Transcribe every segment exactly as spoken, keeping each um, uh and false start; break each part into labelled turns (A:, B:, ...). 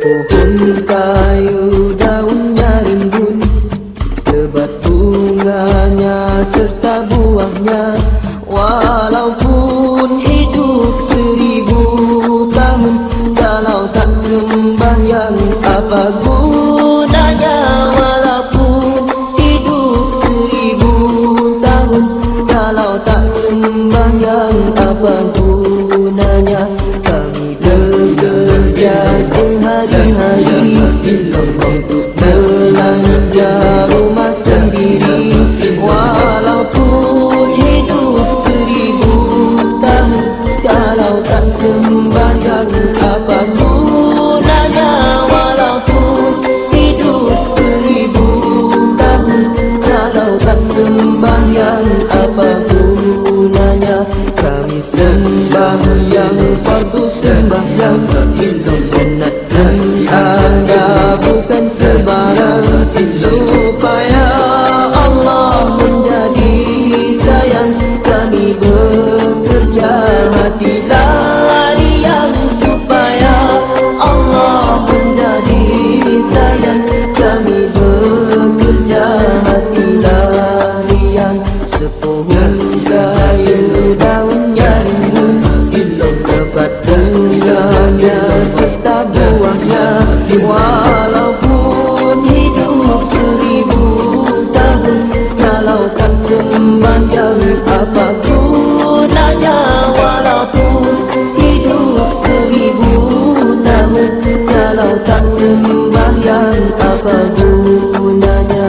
A: Sepohon kayu daunnya rimbun, lebat bunganya serta buahnya. Walaupun hidup seribu tahun, kalau tak sembahyang apa gunanya? Walaupun hidup seribu tahun, kalau tak sembahyang apa gunanya? Kami bekerja sehari-hari untuk belanja rumah sendiri. Walaupun hidup seribu tahun, kalau tak sembahyang apa gunanya? Walaupun hidup seribu tahun, kalau tak sembahyang apa gunanya? Kami sembahyang fardu sembahyang, sunat dan ada bukan sembarang, supaya Allah menjadi sayang. Kami bekerja hati larian, supaya Allah menjadi sayang. Kami bekerja hati larian. Sepohon kayu daunnya rimbun, lebat bunganya serta buahnya. Walaupun hidup seribu tahun, kalau tak sembahyang apa gunanya? Walaupun hidup seribu tahun, kalau tak sembahyang apa gunanya?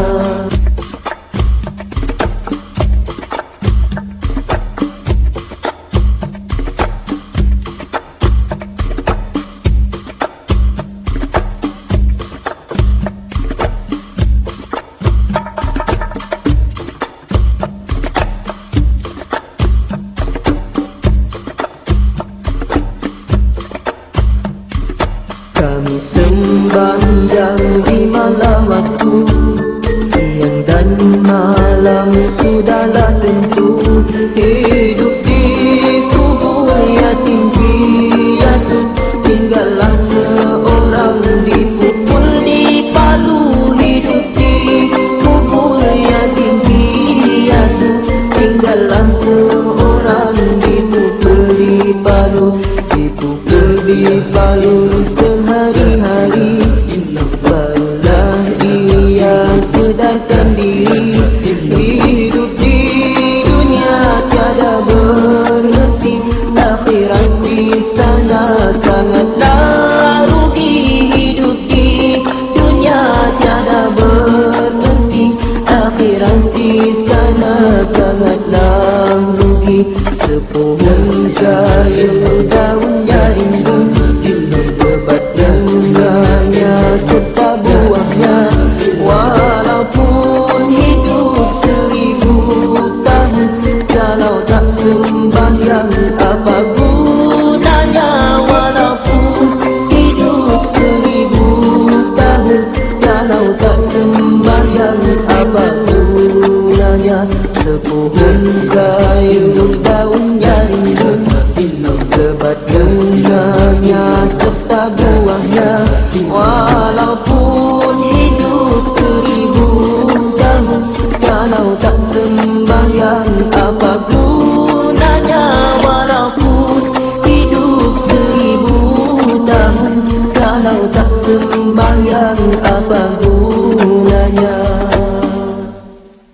A: Kami sembahyang di malam waktu, siang dan malam sudahlah tentu. Hidup di kubur yatim piatu, tinggallah seorang dipukul di palu. Hidup di kubur yatim piatu, tinggallah seorang dipukul di palu. Dipukul di palu sehari-hari, barulah ia sedarkan diri. Hidup di dunia tiada berhenti, akhirat di sana sangatlah rugi. Hidup di dunia tiada berhenti, akhirat di sana sangatlah rugi. Sepohon kayu daunnya rimbun, lebat bunganya serta buahnya. Walaupun hidup seribu tahun, kalau tak sembahyang apa gunanya? Walaupun hidup seribu tahun, kalau tak sembahyang apa gunanya? Sepohon kayu daunnya rimbun, lebat bunganya serta buahnya. Walaupun hidup seribu tahun, kalau tak sembahyang apa gunanya? Walaupun hidup seribu tahun, kalau tak sembahyang apa